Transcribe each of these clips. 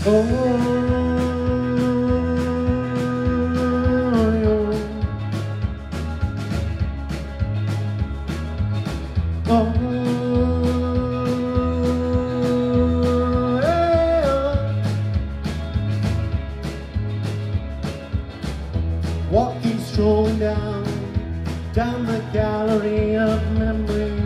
Oh, walking, strolling down the gallery of memory.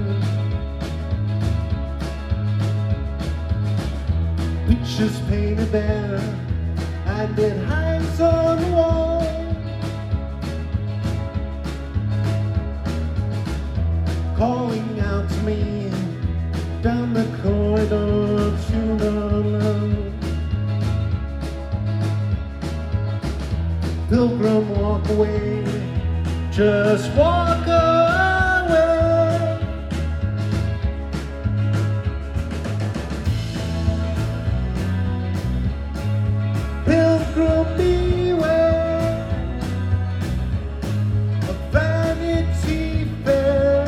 Pictures painted there, and it hangs on the wall. Calling out to me down the corridor to the love. Pilgrim, walk away, just walk away. Pilgrim, beware of Vanity Fair.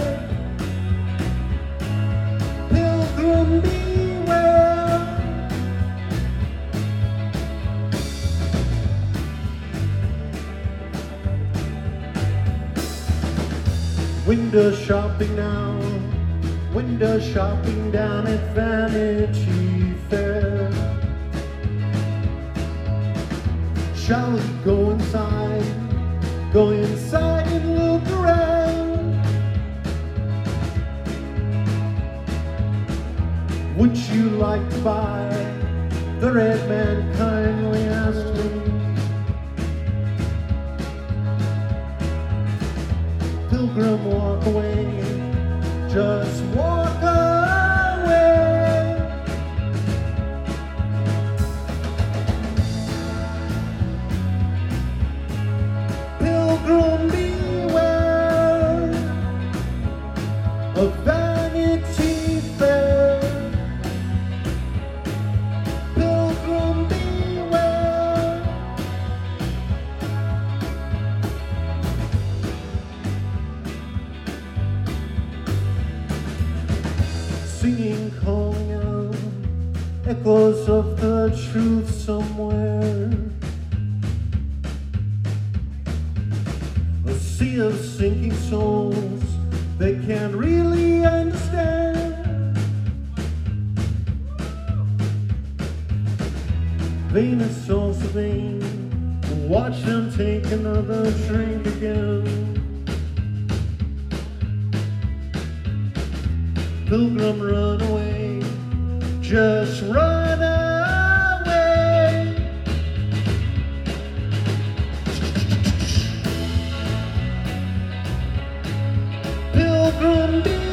Pilgrim, beware. Window shopping now, window shopping down at Vanity Fair. Shall we go inside and look around? Would you like to buy? The red man kindly asked me. Pilgrim, walk away, just walk away. Pilgrim, beware of Vanity Fair. Pilgrim, beware. Singing, calling out, echoes of the truth somewhere. A sea of sinking souls they can't really understand. Vain is souls so vain, watch them take another drink again. Pilgrim, run away, just run away. Pilgrim,